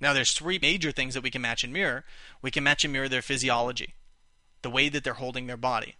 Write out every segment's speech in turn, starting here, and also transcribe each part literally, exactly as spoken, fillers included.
Now there's three major things that we can match and mirror. We can match and mirror their physiology, the way that they're holding their body.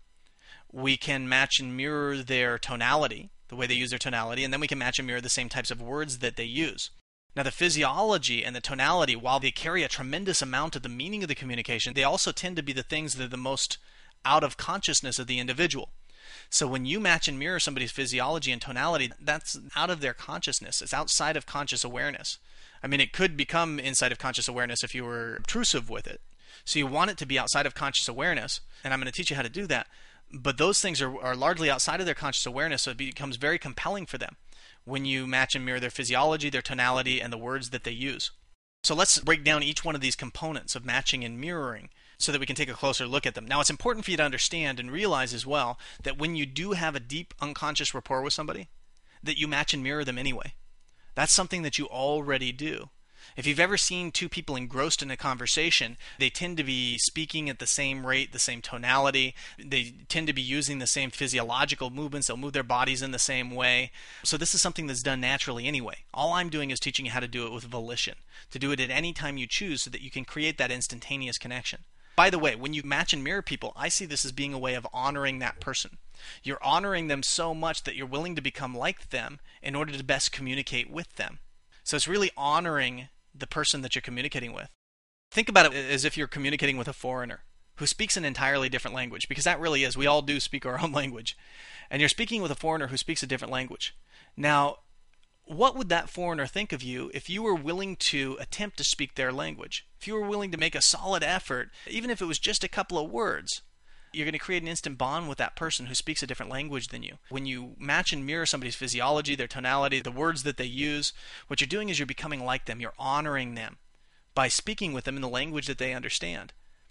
We can match and mirror their tonality, the way they use their tonality, and then we can match and mirror the same types of words that they use. Now the physiology and the tonality, while they carry a tremendous amount of the meaning of the communication, they also tend to be the things that are the most out of consciousness of the individual. So when you match and mirror somebody's physiology and tonality, that's out of their consciousness. It's outside of conscious awareness. I mean, it could become inside of conscious awareness if you were obtrusive with it. So you want it to be outside of conscious awareness, and I'm going to teach you how to do that. But those things are, are largely outside of their conscious awareness, so it becomes very compelling for them when you match and mirror their physiology, their tonality, and the words that they use. So let's break down each one of these components of matching and mirroring so that we can take a closer look at them. Now, it's important for you to understand and realize as well that when you do have a deep unconscious rapport with somebody, that you match and mirror them anyway. That's something that you already do. If you've ever seen two people engrossed in a conversation, they tend to be speaking at the same rate, the same tonality. They tend to be using the same physiological movements. They'll move their bodies in the same way. So this is something that's done naturally anyway. All I'm doing is teaching you how to do it with volition, to do it at any time you choose so that you can create that instantaneous connection. By the way, when you match and mirror people, I see this as being a way of honoring that person. You're honoring them so much that you're willing to become like them in order to best communicate with them. So it's really honoring the person that you're communicating with. Think about it as if you're communicating with a foreigner who speaks an entirely different language, because that really is. We all do speak our own language. And you're speaking with a foreigner who speaks a different language. Now, what would that foreigner think of you if you were willing to attempt to speak their language? If you were willing to make a solid effort, even if it was just a couple of words, you're going to create an instant bond with that person who speaks a different language than you. When you match and mirror somebody's physiology, their tonality, the words that they use, what you're doing is you're becoming like them. You're honoring them by speaking with them in the language that they understand.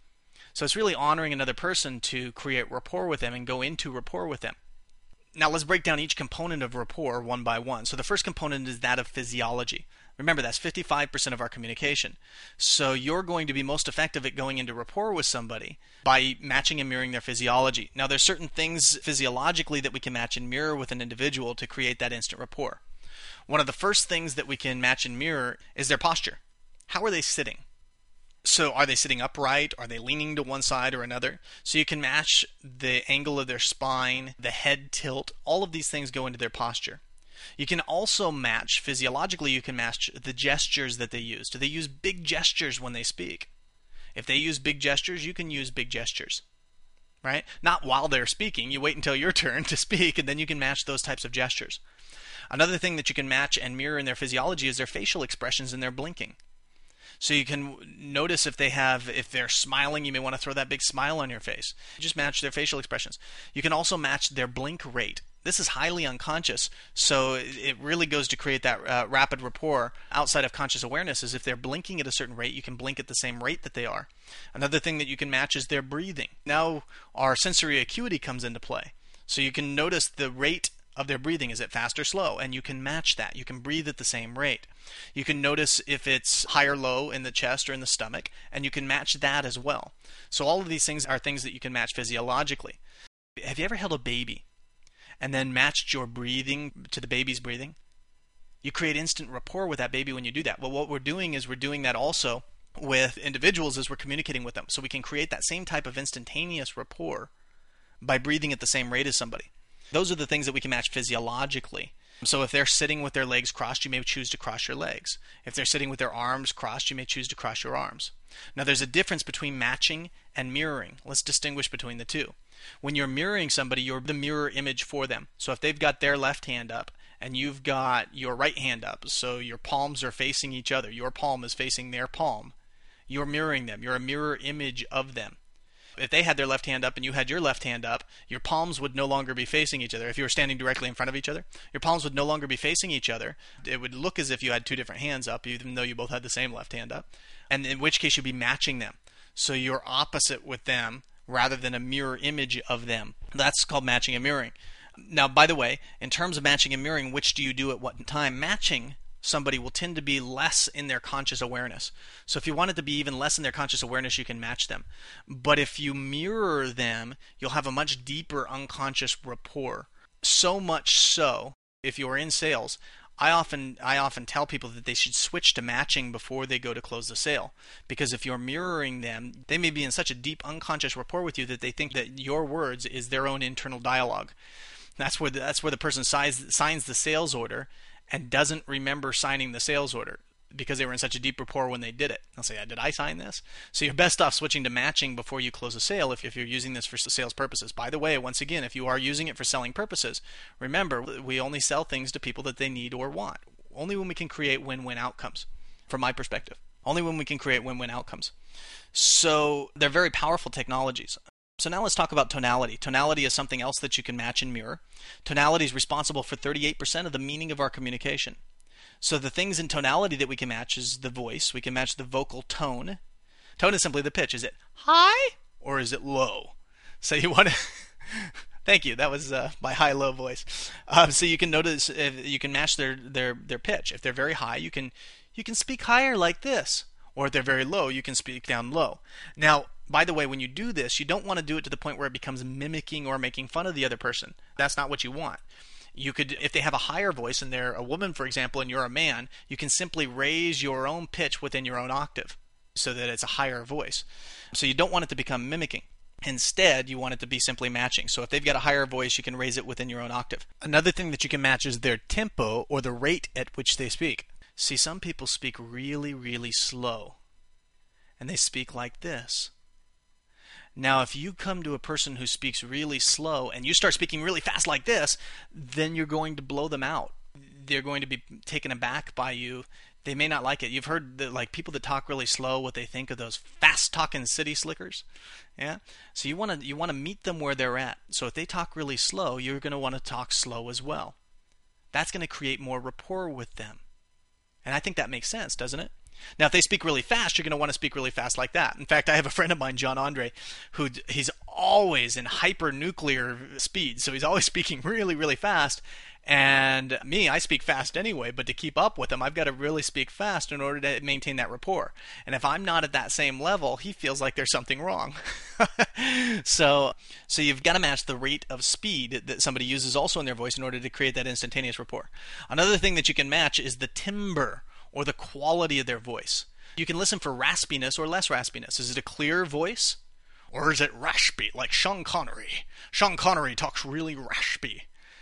So it's really honoring another person to create rapport with them and go into rapport with them. Now let's break down each component of rapport one by one. So the first component is that of physiology. Remember, that's fifty-five percent of our communication. So you're going to be most effective at going into rapport with somebody by matching and mirroring their physiology. Now there's certain things physiologically that we can match and mirror with an individual to create that instant rapport. One of the first things that we can match and mirror is their posture. How are they sitting? So are they sitting upright? Are they leaning to one side or another? So you can match the angle of their spine, the head tilt. All of these things go into their posture. You can also match, physiologically you can match the gestures that they use. Do they use big gestures when they speak? If they use big gestures, you can use big gestures. Right? Not while they're speaking. You wait until your turn to speak, and then you can match those types of gestures. Another thing that you can match and mirror in their physiology is their facial expressions and their blinking. So you can notice if they have, if they're smiling, you may want to throw that big smile on your face. Just match their facial expressions. You can also match their blink rate. This is highly unconscious, so it really goes to create that uh, rapid rapport outside of conscious awareness. Is if they're blinking at a certain rate, you can blink at the same rate that they are. Another thing that you can match is their breathing. Now our sensory acuity comes into play. So you can notice the rate of their breathing. Is it fast or slow? And you can match that. You can breathe at the same rate. You can notice if it's high or low in the chest or in the stomach, and you can match that as well. So all of these things are things that you can match physiologically. Have you ever held a baby and then matched your breathing to the baby's breathing? You create instant rapport with that baby when you do that. Well, what we're doing is we're doing that also with individuals as we're communicating with them. So we can create that same type of instantaneous rapport by breathing at the same rate as somebody. Those are the things that we can match physiologically. So if they're sitting with their legs crossed, you may choose to cross your legs. If they're sitting with their arms crossed, you may choose to cross your arms. Now there's a difference between matching and mirroring. Let's distinguish between the two. When you're mirroring somebody, you're the mirror image for them. So if they've got their left hand up and you've got your right hand up, so your palms are facing each other, your palm is facing their palm, you're mirroring them. You're a mirror image of them. If they had their left hand up and you had your left hand up, your palms would no longer be facing each other. If you were standing directly in front of each other, your palms would no longer be facing each other. It would look as if you had two different hands up, even though you both had the same left hand up. And in which case you'd be matching them. So you're opposite with them rather than a mirror image of them. That's called matching and mirroring. Now, by the way, in terms of matching and mirroring, which do you do at what time? Matching somebody will tend to be less in their conscious awareness. So if you want it to be even less in their conscious awareness, you can match them. But if you mirror them, you'll have a much deeper unconscious rapport. So much so, if you're in sales, I often I often tell people that they should switch to matching before they go to close the sale, because if you're mirroring them, they may be in such a deep unconscious rapport with you that they think that your words is their own internal dialogue. That's where the, that's where the person signs signs the sales order and doesn't remember signing the sales order because they were in such a deep rapport when they did it. They'll say, "Did I sign this?" So you're best off switching to matching before you close a sale if, if you're using this for sales purposes. By the way, once again, if you are using it for selling purposes, remember, we only sell things to people that they need or want. Only when we can create win-win outcomes, from my perspective. Only when we can create win-win outcomes. So they're very powerful technologies. So now let's talk about tonality. Tonality is something else that you can match and mirror. Tonality is responsible for thirty-eight percent of the meaning of our communication. So the things in tonality that we can match is the voice. We can match the vocal tone. Tone is simply the pitch. Is it high or is it low? So you want to... Thank you. That was uh, my high-low voice. Um, so you can notice, if you can match their, their, their pitch. If they're very high, you can you can speak higher like this. Or if they're very low, you can speak down low. Now, by the way, when you do this, you don't want to do it to the point where it becomes mimicking or making fun of the other person. That's not what you want. You could, if they have a higher voice and they're a woman, for example, and you're a man, you can simply raise your own pitch within your own octave so that it's a higher voice. So you don't want it to become mimicking. Instead, you want it to be simply matching. So if they've got a higher voice, you can raise it within your own octave. Another thing that you can match is their tempo, or the rate at which they speak. See, some people speak really, really slow, and they speak like this. Now, if you come to a person who speaks really slow and you start speaking really fast like this, then you're going to blow them out. They're going to be taken aback by you. They may not like it. You've heard that, like, people that talk really slow, what they think of those fast-talking city slickers. Yeah. So you want to you want to meet them where they're at. So if they talk really slow, you're going to want to talk slow as well. That's going to create more rapport with them. And I think that makes sense, doesn't it? Now, if they speak really fast, you're going to want to speak really fast like that. In fact, I have a friend of mine, John Andre, who he's always in hyper-nuclear speed. So he's always speaking really, really fast. And me, I speak fast anyway, but to keep up with him, I've got to really speak fast in order to maintain that rapport. And if I'm not at that same level, he feels like there's something wrong. so, so you've got to match the rate of speed that somebody uses also in their voice in order to create that instantaneous rapport. Another thing that you can match is the timbre, or the quality of their voice. You can listen for raspiness or less raspiness. Is it a clear voice? Or is it raspy, like Sean Connery? Sean Connery talks really raspy.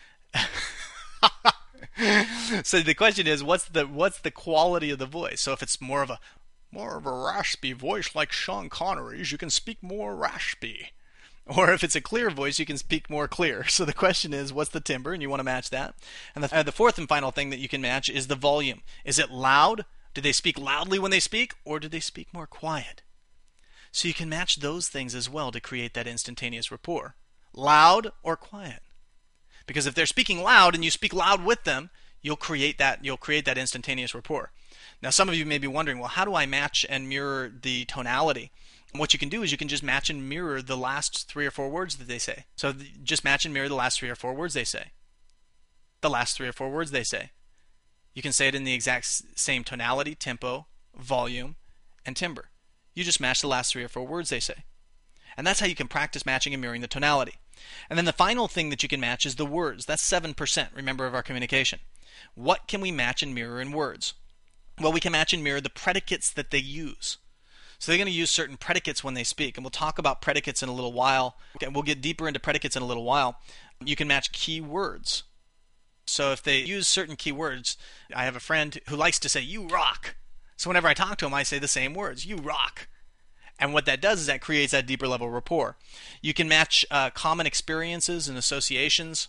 So the question is, what's the what's the quality of the voice? So if it's more of a more of a raspy voice like Sean Connery's, you can speak more raspy. Or if it's a clear voice, you can speak more clear. So the question is, what's the timbre? And you want to match that. And the, uh, the fourth and final thing that you can match is the volume. Is it loud? Do they speak loudly when they speak? Or do they speak more quiet? So you can match those things as well to create that instantaneous rapport. Loud or quiet. Because if they're speaking loud and you speak loud with them, you'll create that, you'll create that instantaneous rapport. Now some of you may be wondering, well, how do I match and mirror the tonality? And what you can do is you can just match and mirror the last three or four words that they say. So just match and mirror the last three or four words they say. The last three or four words they say. You can say it in the exact same tonality, tempo, volume, and timbre. You just match the last three or four words they say. And that's how you can practice matching and mirroring the tonality. And then the final thing that you can match is the words. That's seven percent, remember, of our communication. What can we match and mirror in words? Well, we can match and mirror the predicates that they use. So they're going to use certain predicates when they speak, and we'll talk about predicates in a little while. Okay, we'll get deeper into predicates in a little while. You can match key words. So if they use certain key words, I have a friend who likes to say, "You rock." So whenever I talk to him, I say the same words, "You rock." And what that does is that creates that deeper level rapport. You can match uh, common experiences and associations.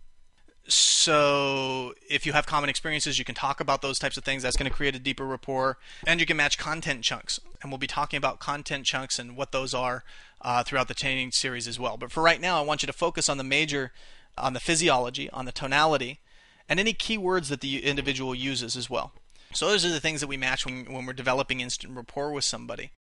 So if you have common experiences, you can talk about those types of things. That's going to create a deeper rapport. And you can match content chunks. And we'll be talking about content chunks and what those are uh, throughout the training series as well. But for right now, I want you to focus on the major, on the physiology, on the tonality, and any keywords that the individual uses as well. So those are the things that we match when, when we're developing instant rapport with somebody.